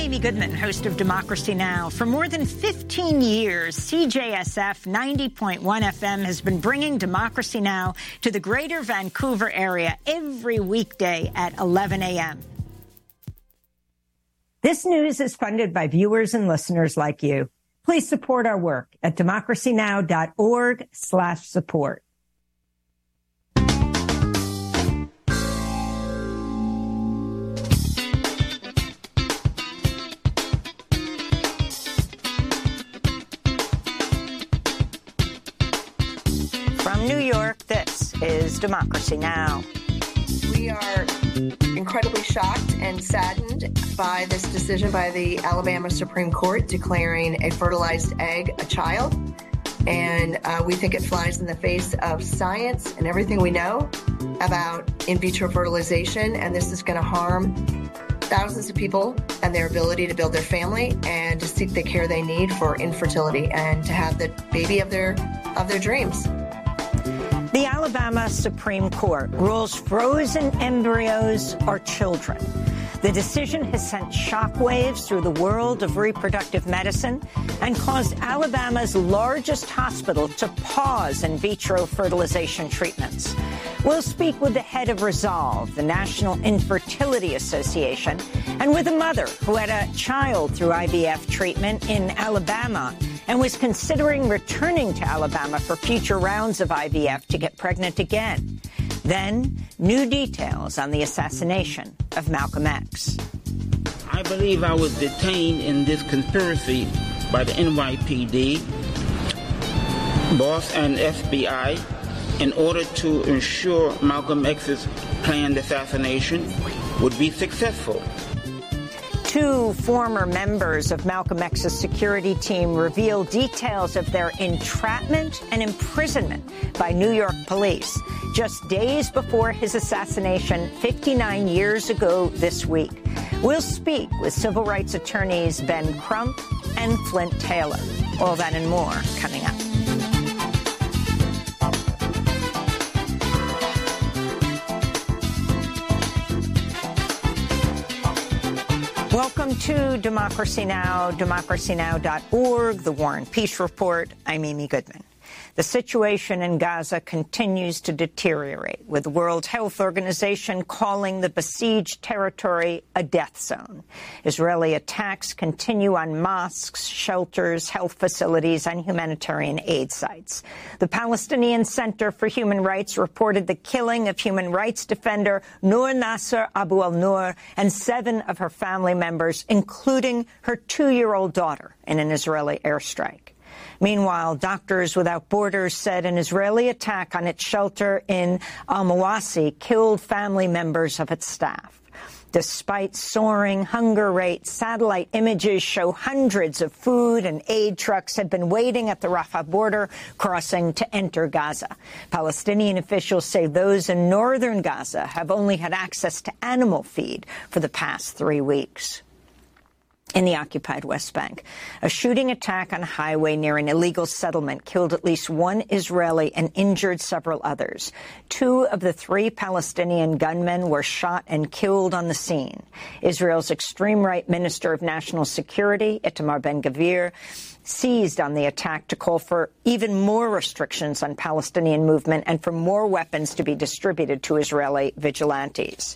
Amy Goodman, host of Democracy Now! For more than 15 years, CJSF 90.1 FM has been bringing Democracy Now! To the greater Vancouver area every weekday at 11 a.m. This news is funded by viewers and listeners like you. Please support our work at democracynow.org/support. From New York, this is Democracy Now! We are incredibly shocked and saddened by this decision by the Alabama Supreme Court declaring a fertilized egg a child. And we think it flies in the face of science and everything we know about in vitro fertilization. And this is going to harm thousands of people and their ability to build their family and to seek the care they need for infertility and to have the baby of their dreams. The Alabama Supreme Court rules frozen embryos are children. The decision has sent shockwaves through the world of reproductive medicine and caused Alabama's largest hospital to pause in vitro fertilization treatments. We'll speak with the head of Resolve, the National Infertility Association, and with a mother who had a child through IVF treatment in Alabama and was considering returning to Alabama for future rounds of IVF to get pregnant again. Then, new details on the assassination of Malcolm X. I believe I was detained in this conspiracy by the NYPD, boss and FBI in order to ensure Malcolm X's planned assassination would be successful. Two former members of Malcolm X's security team reveal details of their entrapment and imprisonment by New York police just days before his assassination 59 years ago this week. We'll speak with civil rights attorneys Ben Crump and Flint Taylor. All that and more coming up. Welcome to Democracy Now!, democracynow.org, The War and Peace Report. I'm Amy Goodman. The situation in Gaza continues to deteriorate, with the World Health Organization calling the besieged territory a death zone. Israeli attacks continue on mosques, shelters, health facilities, and humanitarian aid sites. The Palestinian Center for Human Rights reported the killing of human rights defender Noor Nasser Abu al-Noor and 7 of her family members, including her 2-year-old daughter, in an Israeli airstrike. Meanwhile, Doctors Without Borders said an Israeli attack on its shelter in Al-Mawasi killed family members of its staff. Despite soaring hunger rates, satellite images show hundreds of food and aid trucks had been waiting at the Rafah border crossing to enter Gaza. Palestinian officials say those in northern Gaza have only had access to animal feed for the past 3 weeks. In the occupied West Bank, a shooting attack on a highway near an illegal settlement killed at least 1 Israeli and injured several others. 2 of the 3 Palestinian gunmen were shot and killed on the scene. Israel's extreme right Minister of National Security, Itamar Ben-Gvir, seized on the attack to call for even more restrictions on Palestinian movement and for more weapons to be distributed to Israeli vigilantes.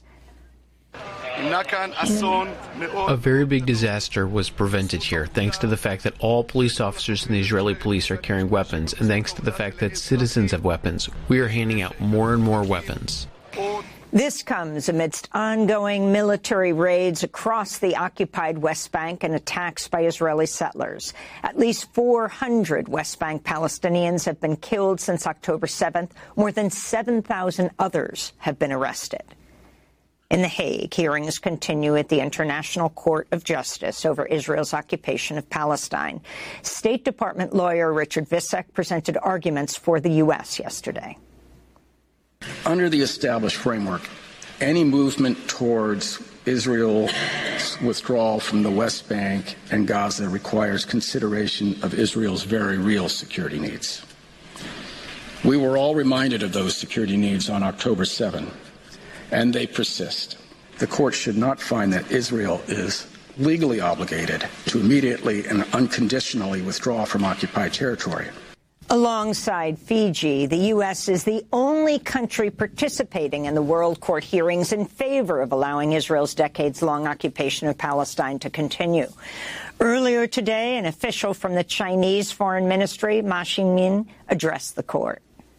A very big disaster was prevented here, thanks to the fact that all police officers in the Israeli police are carrying weapons, and thanks to the fact that citizens have weapons. We are handing out more and more weapons. This comes amidst ongoing military raids across the occupied West Bank and attacks by Israeli settlers. At least 400 West Bank Palestinians have been killed since October 7th. More than 7,000 others have been arrested. In The Hague, hearings continue at the International Court of Justice over Israel's occupation of Palestine. State Department lawyer Richard Visek presented arguments for the U.S. yesterday. Under the established framework, any movement towards Israel's withdrawal from the West Bank and Gaza requires consideration of Israel's very real security needs. We were all reminded of those security needs on October 7, and they persist. The court should not find that Israel is legally obligated to immediately and unconditionally withdraw from occupied territory. Alongside Fiji, the U.S. is the only country participating in the World Court hearings in favor of allowing Israel's decades-long occupation of Palestine to continue. Earlier today, an official from the Chinese Foreign Ministry, Ma Xiangmin, addressed the court.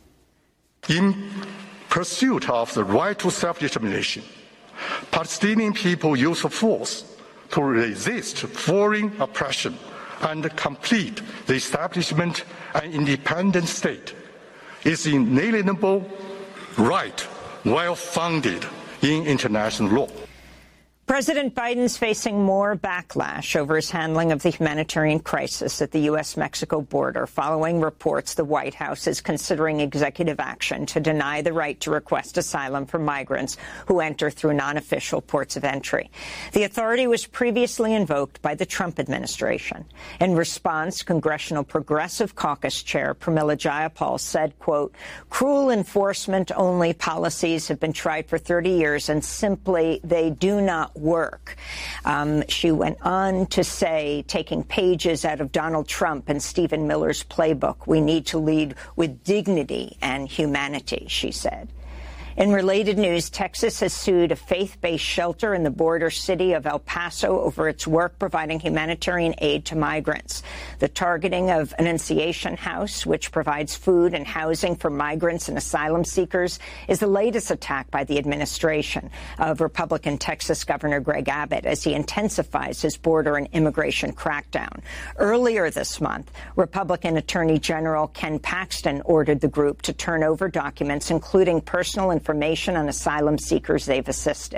In pursuit of the right to self-determination, Palestinian people use force to resist foreign oppression and complete the establishment of an independent state is inalienable right, well founded in international law. President Biden's facing more backlash over his handling of the humanitarian crisis at the U.S.-Mexico border following reports the White House is considering executive action to deny the right to request asylum for migrants who enter through non-official ports of entry. The authority was previously invoked by the Trump administration. In response, Congressional Progressive Caucus Chair Pramila Jayapal said, quote, "Cruel enforcement-only policies have been tried for 30 years and simply they do not work." She went on to say, taking pages out of Donald Trump and Stephen Miller's playbook, "We need to lead with dignity and humanity," she said. In related news, Texas has sued a faith-based shelter in the border city of El Paso over its work providing humanitarian aid to migrants. The targeting of Annunciation House, which provides food and housing for migrants and asylum seekers, is the latest attack by the administration of Republican Texas Governor Greg Abbott as he intensifies his border and immigration crackdown. Earlier this month, Republican Attorney General Ken Paxton ordered the group to turn over documents, including personal information on asylum seekers they've assisted.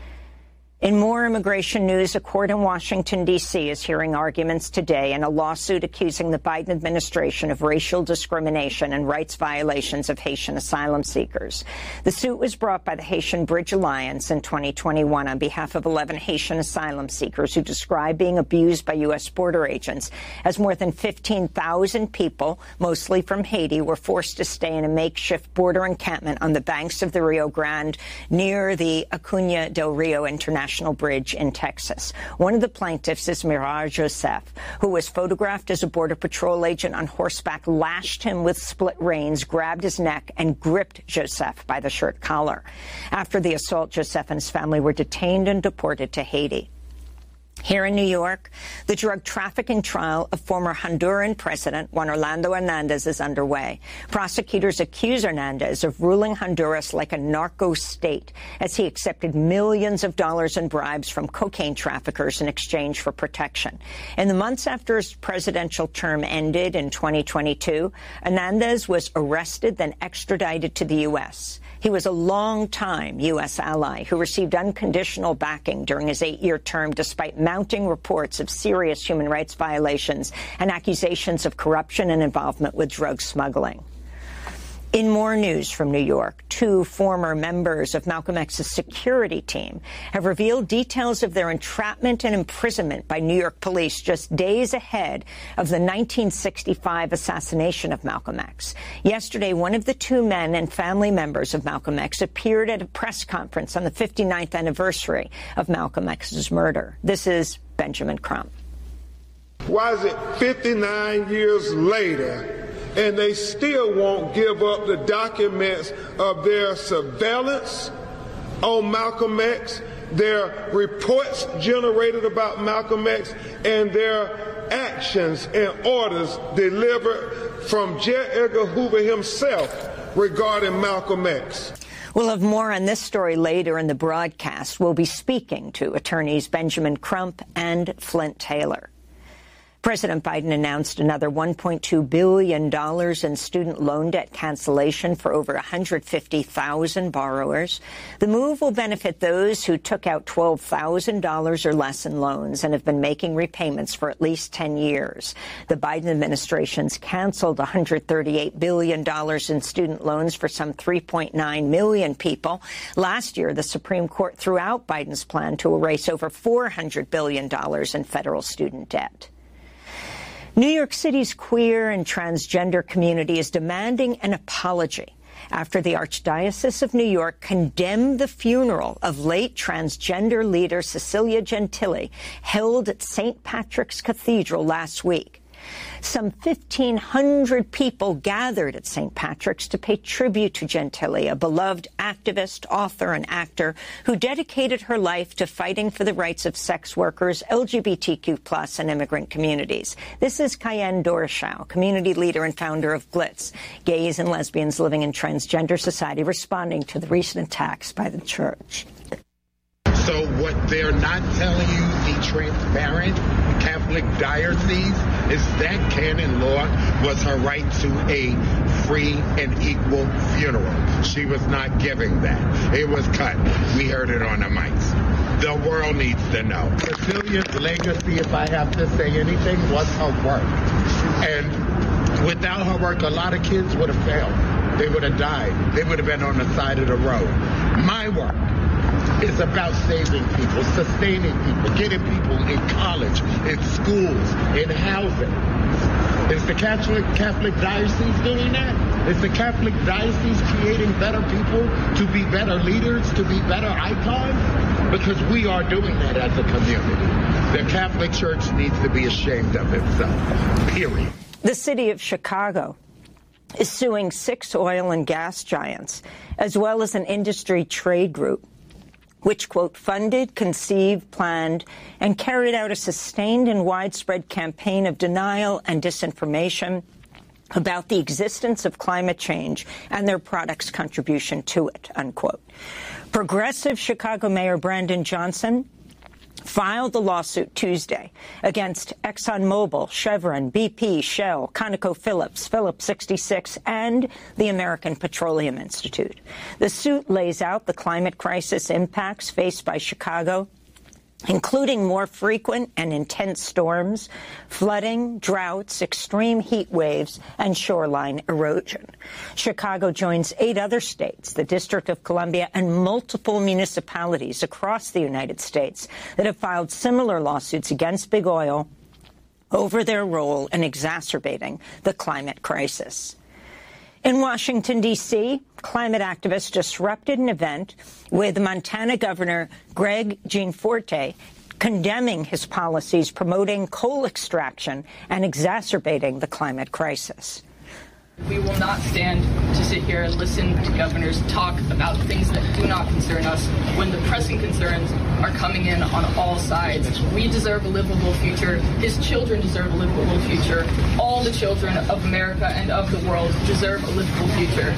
In more immigration news, a court in Washington, D.C. is hearing arguments today in a lawsuit accusing the Biden administration of racial discrimination and rights violations of Haitian asylum seekers. The suit was brought by the Haitian Bridge Alliance in 2021 on behalf of 11 Haitian asylum seekers who describe being abused by U.S. border agents as more than 15,000 people, mostly from Haiti, were forced to stay in a makeshift border encampment on the banks of the Rio Grande near the Acuña del Rio International Bridge in Texas. One of the plaintiffs is Mirar Joseph, who was photographed as a Border Patrol agent on horseback, lashed him with split reins, grabbed his neck, and gripped Joseph by the shirt collar. After the assault, Joseph and his family were detained and deported to Haiti. Here in New York, the drug trafficking trial of former Honduran President Juan Orlando Hernandez is underway. Prosecutors accuse Hernandez of ruling Honduras like a narco state as he accepted millions of dollars in bribes from cocaine traffickers in exchange for protection. In the months after his presidential term ended in 2022, Hernandez was arrested, then extradited to the U.S. He was a long-time U.S. ally who received unconditional backing during his 8-year term despite mounting reports of serious human rights violations and accusations of corruption and involvement with drug smuggling. In more news from New York, 2 former members of Malcolm X's security team have revealed details of their entrapment and imprisonment by New York police just days ahead of the 1965 assassination of Malcolm X. Yesterday, one of the 2 men and family members of Malcolm X appeared at a press conference on the 59th anniversary of Malcolm X's murder. This is Benjamin Crump. Why is it 59 years later and they still won't give up the documents of their surveillance on Malcolm X, their reports generated about Malcolm X, and their actions and orders delivered from J. Edgar Hoover himself regarding Malcolm X? We'll have more on this story later in the broadcast. We'll be speaking to attorneys Benjamin Crump and Flint Taylor. President Biden announced another $1.2 billion in student loan debt cancellation for over 150,000 borrowers. The move will benefit those who took out $12,000 or less in loans and have been making repayments for at least 10 years. The Biden administration's canceled $138 billion in student loans for some 3.9 million people. Last year, the Supreme Court threw out Biden's plan to erase over $400 billion in federal student debt. New York City's queer and transgender community is demanding an apology after the Archdiocese of New York condemned the funeral of late transgender leader Cecilia Gentili held at St. Patrick's Cathedral last week. Some 1,500 people gathered at St. Patrick's to pay tribute to Gentili, a beloved activist, author, and actor who dedicated her life to fighting for the rights of sex workers, LGBTQ+, and immigrant communities. This is Cayenne Dorschau, community leader and founder of GLITZ, Gays and Lesbians Living in Transgender Society, responding to the recent attacks by the church. So what they're not telling you, the transparent Catholic diocese, is that canon law was her right to a free and equal funeral. She was not giving that. It was cut. We heard it on the mics. The world needs to know. Cecilia's legacy, if I have to say anything, was her work. And without her work, a lot of kids would have failed. They would have died. They would have been on the side of the road. My work is about saving people, sustaining people, getting people in college, in schools, in housing. Is the Catholic diocese doing that? Is the Catholic diocese creating better people to be better leaders, to be better icons? Because we are doing that as a community. The Catholic Church needs to be ashamed of itself, period. The city of Chicago is suing 6 oil and gas giants, as well as an industry trade group, which, quote, funded, conceived, planned, and carried out a sustained and widespread campaign of denial and disinformation about the existence of climate change and their products' contribution to it, unquote. Progressive Chicago Mayor Brandon Johnson filed the lawsuit Tuesday against ExxonMobil, Chevron, BP, Shell, ConocoPhillips, Phillips 66, and the American Petroleum Institute. The suit lays out the climate crisis impacts faced by Chicago, including more frequent and intense storms, flooding, droughts, extreme heat waves, and shoreline erosion. Chicago joins 8 other states, the District of Columbia, and multiple municipalities across the United States that have filed similar lawsuits against big oil over their role in exacerbating the climate crisis. In Washington, D.C., climate activists disrupted an event with Montana Governor Greg Gianforte condemning his policies promoting coal extraction and exacerbating the climate crisis. We will not stand to sit here and listen to governors talk about things that do not concern us when the pressing concerns are coming in on all sides. We deserve a livable future. His children deserve a livable future. All the children of America and of the world deserve a livable future.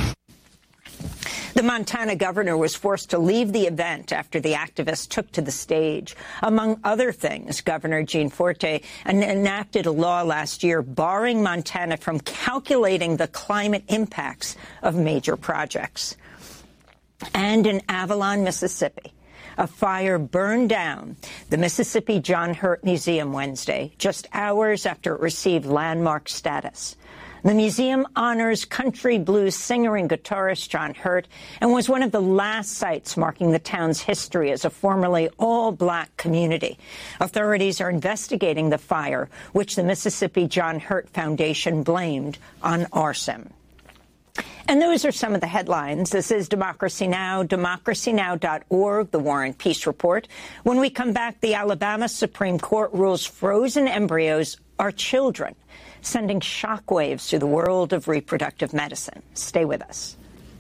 The Montana governor was forced to leave the event after the activists took to the stage. Among other things, Governor Gianforte enacted a law last year barring Montana from calculating the climate impacts of major projects. And in Avalon, Mississippi, a fire burned down the Mississippi John Hurt Museum Wednesday, just hours after it received landmark status. The museum honors country blues singer and guitarist John Hurt and was one of the last sites marking the town's history as a formerly all-black community. Authorities are investigating the fire, which the Mississippi John Hurt Foundation blamed on arson. And those are some of the headlines. This is Democracy Now!, democracynow.org, the War and Peace Report. When we come back, the Alabama Supreme Court rules frozen embryos are children, sending shockwaves through the world of reproductive medicine. Stay with us.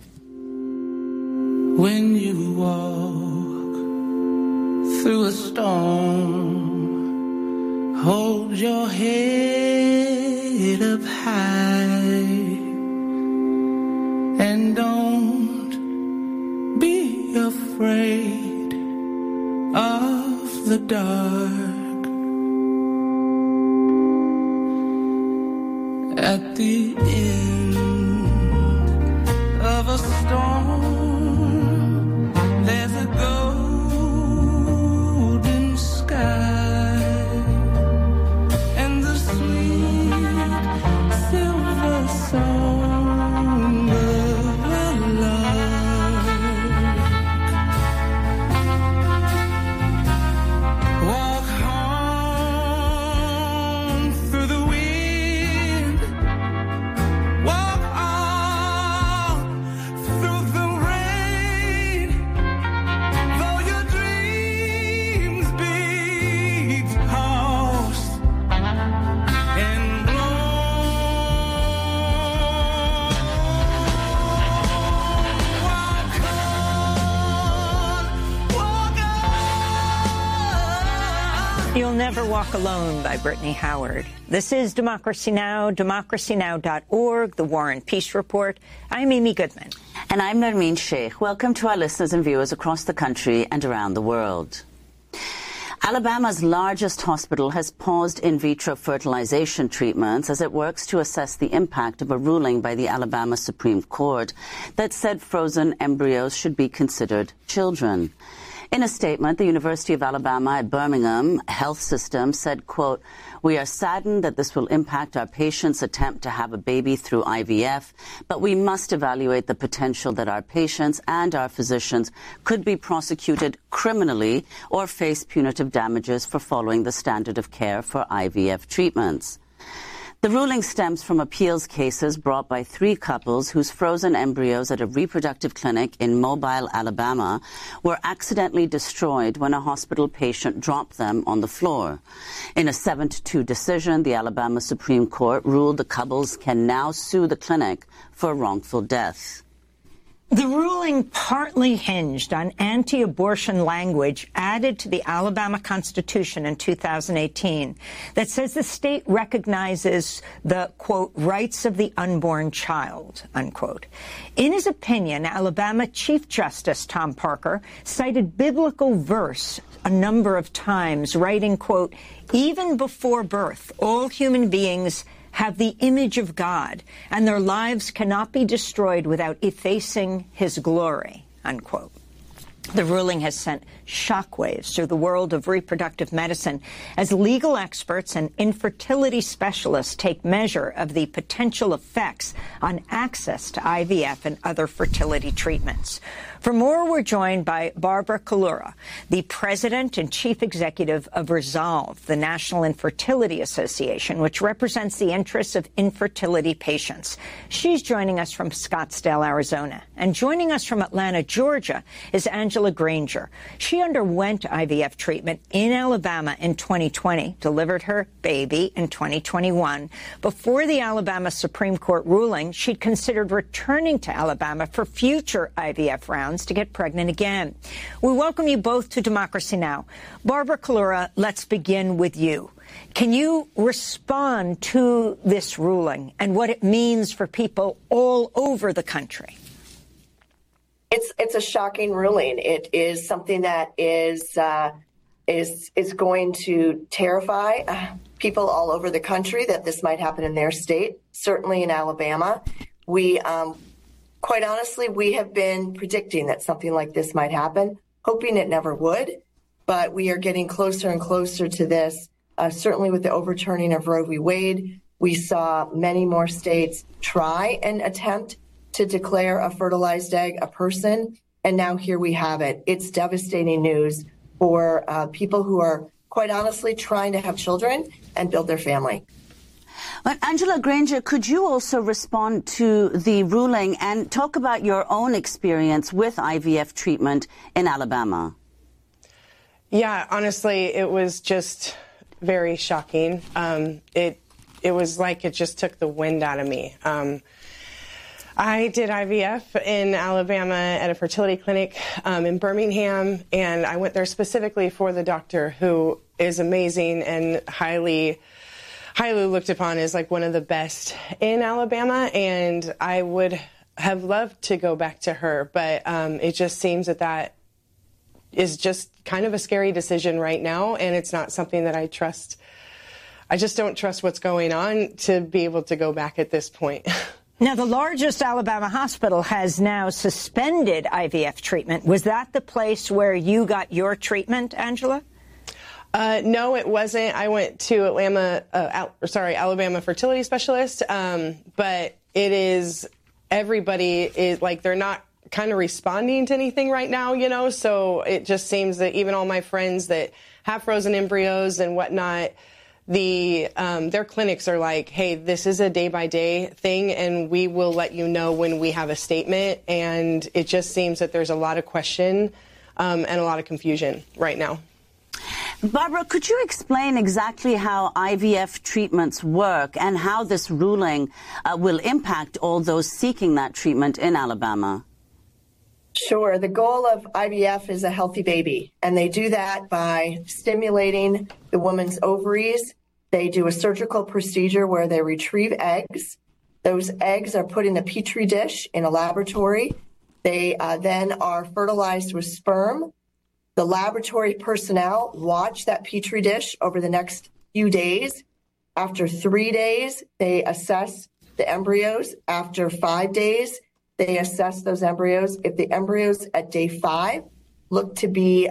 When you walk through a storm, hold your head up high and don't be afraid of the dark. At the end of a storm, there's a golden sky and the sweet silver song of a lark. Walk home through the wind. Never Walk Alone by Brittany Howard. This is Democracy Now!, democracynow.org, the War and Peace Report. I'm Amy Goodman. And I'm Nermeen Sheikh. Welcome to our listeners and viewers across the country and around the world. Alabama's largest hospital has paused in vitro fertilization treatments as it works to assess the impact of a ruling by the Alabama Supreme Court that said frozen embryos should be considered children. In a statement, the University of Alabama at Birmingham Health System said, quote, "We are saddened that this will impact our patients' attempt to have a baby through IVF, but we must evaluate the potential that our patients and our physicians could be prosecuted criminally or face punitive damages for following the standard of care for IVF treatments." The ruling stems from appeals cases brought by 3 couples whose frozen embryos at a reproductive clinic in Mobile, Alabama, were accidentally destroyed when a hospital patient dropped them on the floor. In a 7-2 decision, the Alabama Supreme Court ruled the couples can now sue the clinic for wrongful death. The ruling partly hinged on anti-abortion language added to the Alabama Constitution in 2018 that says the state recognizes the, quote, rights of the unborn child, unquote. In his opinion, Alabama Chief Justice Tom Parker cited biblical verse a number of times, writing, quote, "Even before birth, all human beings have the image of God, and their lives cannot be destroyed without effacing his glory," unquote. The ruling has sent shockwaves through the world of reproductive medicine as legal experts and infertility specialists take measure of the potential effects on access to IVF and other fertility treatments. For more, we're joined by Barbara Kalura, the president and chief executive of Resolve, the National Infertility Association, which represents the interests of infertility patients. She's joining us from Scottsdale, Arizona. And joining us from Atlanta, Georgia, is Angela Granger. She underwent IVF treatment in Alabama in 2020, delivered her baby in 2021. Before the Alabama Supreme Court ruling, she'd considered returning to Alabama for future IVF rounds to get pregnant again. We welcome you both to Democracy Now! Barbara Kalura, let's begin with you. Can you respond to this ruling and what it means for people all over the country? It's a shocking ruling. It is something that is going to terrify people all over the country that this might happen in their state. Certainly in Alabama, we quite honestly, we have been predicting that something like this might happen, hoping it never would. But we are getting closer and closer to this. Certainly with the overturning of Roe v. Wade, we saw many more states try and attempt to declare a fertilized egg a person. And now here we have it. It's devastating news for people who are, quite honestly, trying to have children and build their family. But Angela Granger, could you also respond to the ruling and talk about your own experience with IVF treatment in Alabama? Yeah, honestly, it was just very shocking. It was like it just took the wind out of me. I did IVF in Alabama at a fertility clinic in Birmingham, and I went there specifically for the doctor, who is amazing and highly looked upon as like one of the best in Alabama. And I would have loved to go back to her, but it just seems that is just kind of a scary decision right now, and it's not something that I trust. I just don't trust what's going on to be able to go back at this point. Now, the largest Alabama hospital has now suspended IVF treatment. Was that the place where you got your treatment, Angela? No, it wasn't. I went to Alabama Fertility Specialist, but it is, everybody is like, they're not kind of responding to anything right now, you know, so it just seems that even all my friends that have frozen embryos and whatnot, their clinics are like, hey, this is a day-by-day thing, and we will let you know when we have a statement. And it just seems that there's a lot of question and a lot of confusion right now. Barbara, could you explain exactly how IVF treatments work and how this ruling will impact all those seeking that treatment in Alabama? Sure. The goal of IVF is a healthy baby, and they do that by stimulating the woman's ovaries. They do a surgical procedure where they retrieve eggs. Those eggs are put in a petri dish in a laboratory. They then are fertilized with sperm. The laboratory personnel watch that petri dish over the next few days. After 3 days, they assess the embryos. After 5 days, they assess those embryos. If the embryos at day 5 look to be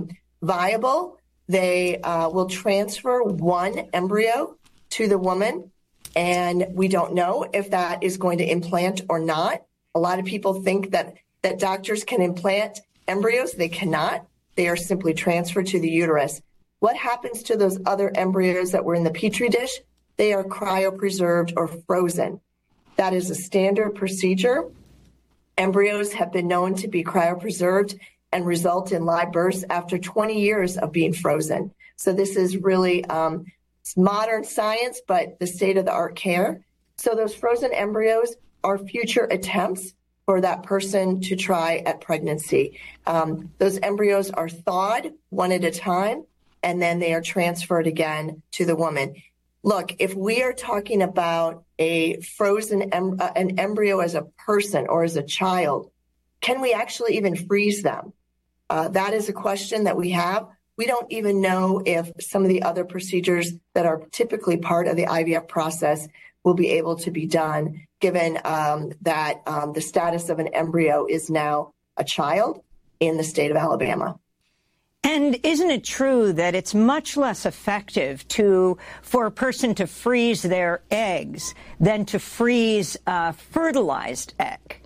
viable, they will transfer one embryo to the woman. And we don't know if that is going to implant or not. A lot of people think that doctors can implant embryos. They cannot. They are simply transferred to the uterus. What happens to those other embryos that were in the petri dish? They are cryopreserved or frozen. That is a standard procedure. Embryos have been known to be cryopreserved and result in live births after 20 years of being frozen. So this is really it's modern science, but the state-of-the-art care. So those frozen embryos are future attempts for that person to try at pregnancy. Those embryos are thawed one at a time, and then they are transferred again to the woman. Look, if we are talking about a frozen an embryo as a person or as a child, can we actually even freeze them? That is a question that we have. We don't even know if some of the other procedures that are typically part of the IVF process will be able to be done, given that the status of an embryo is now a child in the state of Alabama. And isn't it true that it's much less effective for a person to freeze their eggs than to freeze a fertilized egg?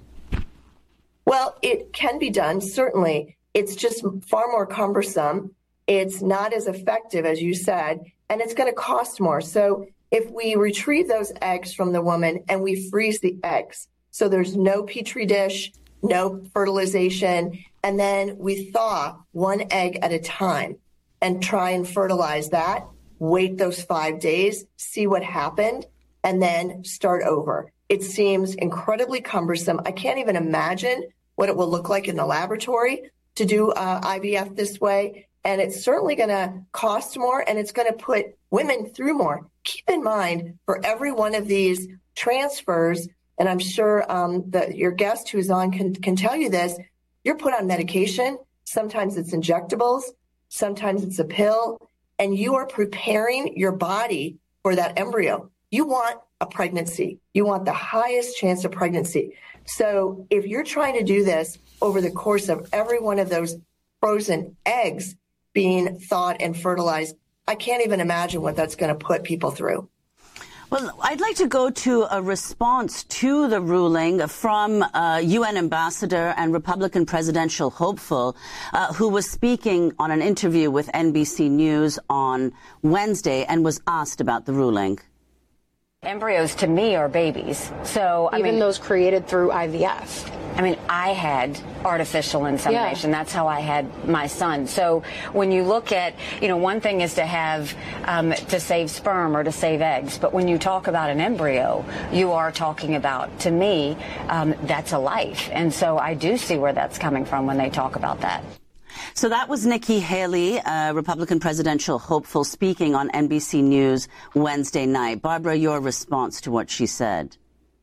Well, it can be done, certainly. It's just far more cumbersome. It's not as effective, as you said, and it's going to cost more. So if we retrieve those eggs from the woman and we freeze the eggs, so there's no petri dish, no fertilization, and then we thaw one egg at a time and try and fertilize that, wait those 5 days, see what happened, and then start over. It seems incredibly cumbersome. I can't even imagine what it will look like in the laboratory to do IVF this way. And it's certainly going to cost more, and it's going to put women through more. Keep in mind, for every one of these transfers, and I'm sure that your guest who's on can tell you this, you're put on medication. Sometimes it's injectables. Sometimes it's a pill. And you are preparing your body for that embryo. You want a pregnancy. You want the highest chance of pregnancy. So if you're trying to do this over the course of every one of those frozen eggs being thawed and fertilized, I can't even imagine what that's going to put people through. Well, I'd like to go to a response to the ruling from UN ambassador and Republican presidential hopeful who was speaking on an interview with NBC News on Wednesday and was asked about the ruling. Embryos to me are babies. So even those created through IVF. I mean, I had artificial insemination. Yeah. That's how I had my son. So when you look at, one thing is to have, to save sperm or to save eggs. But when you talk about an embryo, you are talking about, to me, that's a life. And so I do see where that's coming from when they talk about that. So that was Nikki Haley, Republican presidential hopeful, speaking on NBC News Wednesday night. Barbara, your response to what she said.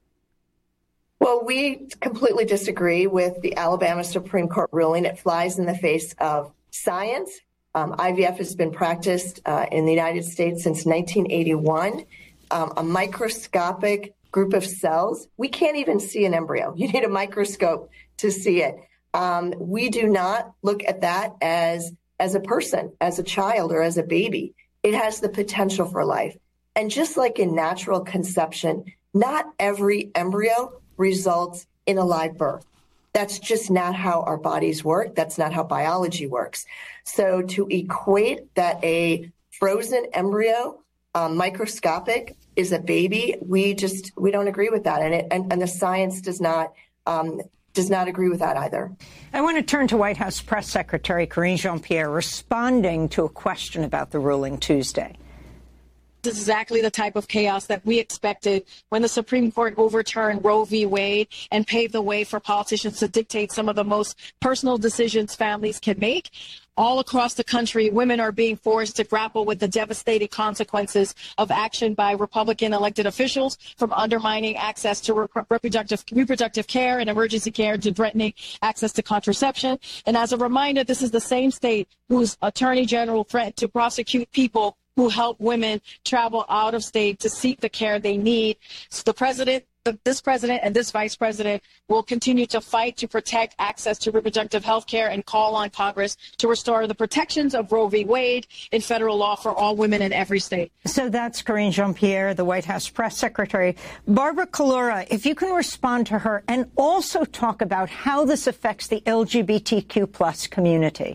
Well, we completely disagree with the Alabama Supreme Court ruling. It flies in the face of science. IVF has been practiced in the United States since 1981. A microscopic group of cells. We can't even see an embryo. You need a microscope to see it. We do not look at that as a person, as a child, or as a baby. It has the potential for life. And just like in natural conception, not every embryo results in a live birth. That's just not how our bodies work. That's not how biology works. So to equate that a frozen embryo, microscopic, is a baby, we don't agree with that. And the science does not agree with that either. I want to turn to White House Press Secretary Karine Jean-Pierre responding to a question about the ruling Tuesday. This is exactly the type of chaos that we expected when the Supreme Court overturned Roe v. Wade and paved the way for politicians to dictate some of the most personal decisions families can make. All across the country, women are being forced to grapple with the devastating consequences of action by Republican elected officials, from undermining access to reproductive care and emergency care to threatening access to contraception. And as a reminder, this is the same state whose attorney general threatened to prosecute people who help women travel out of state to seek the care they need. So this president and this vice president will continue to fight to protect access to reproductive health care and call on Congress to restore the protections of Roe v. Wade in federal law for all women in every state. So that's Karine Jean-Pierre, the White House press secretary. Barbara Kalura, if you can respond to her and also talk about how this affects the LGBTQ plus community.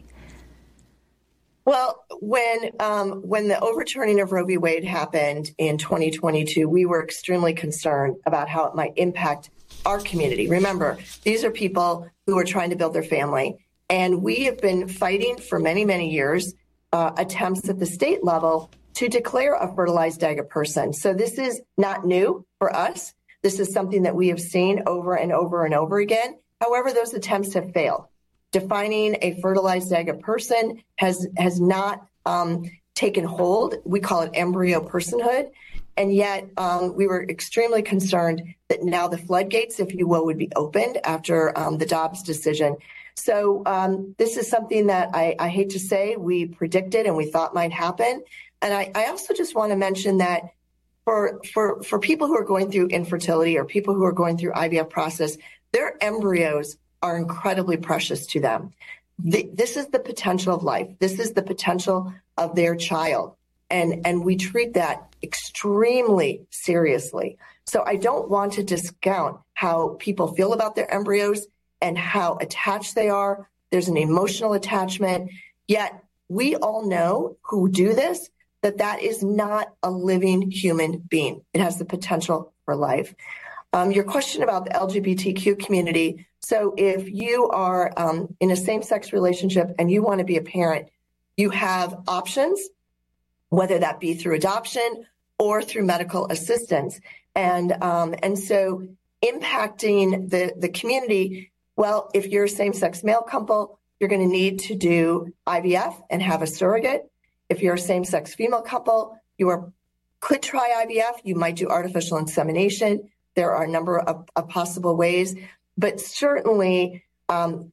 Well, when the overturning of Roe v. Wade happened in 2022, we were extremely concerned about how it might impact our community. Remember, these are people who are trying to build their family, and we have been fighting for many, many years attempts at the state level to declare a fertilized egg a person. So this is not new for us. This is something that we have seen over and over and over again. However, those attempts have failed. Defining a fertilized egg a person has not taken hold. We call it embryo personhood. And yet we were extremely concerned that now the floodgates, if you will, would be opened after the Dobbs decision. So this is something that I hate to say we predicted and we thought might happen. And I also just want to mention that for people who are going through infertility or people who are going through IVF process, their embryos are incredibly precious to them. This is the potential of life. This is the potential of their child. And we treat that extremely seriously. So I don't want to discount how people feel about their embryos and how attached they are. There's an emotional attachment. Yet we all know who do this, that is not a living human being. It has the potential for life. Your question about the LGBTQ community. So if you are in a same-sex relationship and you want to be a parent, you have options, whether that be through adoption or through medical assistance. And so impacting the community, well, if you're a same-sex male couple, you're going to need to do IVF and have a surrogate. If you're a same-sex female couple, could try IVF. You might do artificial insemination. There are a number of possible ways, but certainly the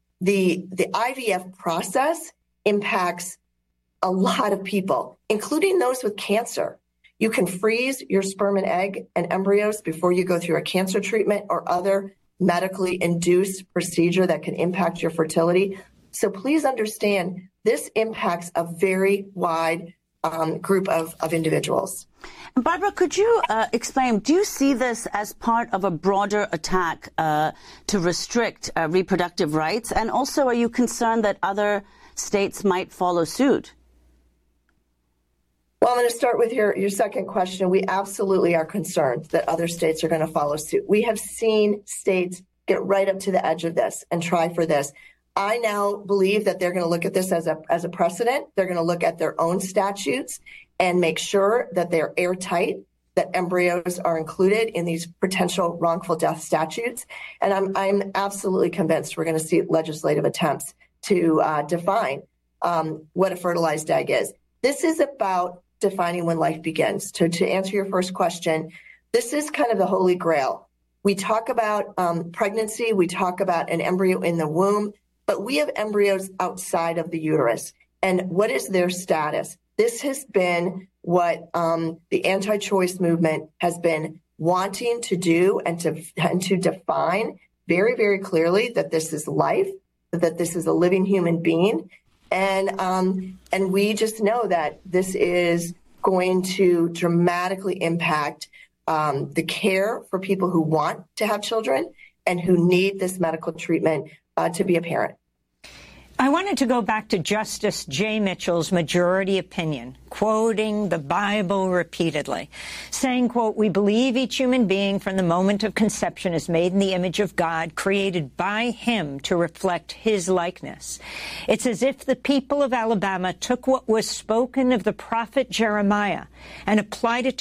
IVF process impacts a lot of people, including those with cancer. You can freeze your sperm and egg and embryos before you go through a cancer treatment or other medically induced procedure that can impact your fertility. So please understand, this impacts a very wide group of individuals. Barbara, could you explain, do you see this as part of a broader attack to restrict reproductive rights? And also, are you concerned that other states might follow suit? Well, I'm going to start with your second question. We absolutely are concerned that other states are going to follow suit. We have seen states get right up to the edge of this and try for this. I now believe that they're going to look at this as a precedent. They're going to look at their own statutes and make sure that they're airtight, that embryos are included in these potential wrongful death statutes. And I'm absolutely convinced we're going to see legislative attempts to define what a fertilized egg is. This is about defining when life begins. To answer your first question, this is kind of the holy grail. We talk about pregnancy, we talk about an embryo in the womb, but we have embryos outside of the uterus. And what is their status? This has been what the anti-choice movement has been wanting to do and to define very, very clearly that this is life, that this is a living human being. And we just know that this is going to dramatically impact the care for people who want to have children and who need this medical treatment to be a parent. I wanted to go back to Justice Jay Mitchell's majority opinion, quoting the Bible repeatedly, saying, quote, "We believe each human being from the moment of conception is made in the image of God, created by him to reflect his likeness. It's as if the people of Alabama took what was spoken of the prophet Jeremiah and applied it to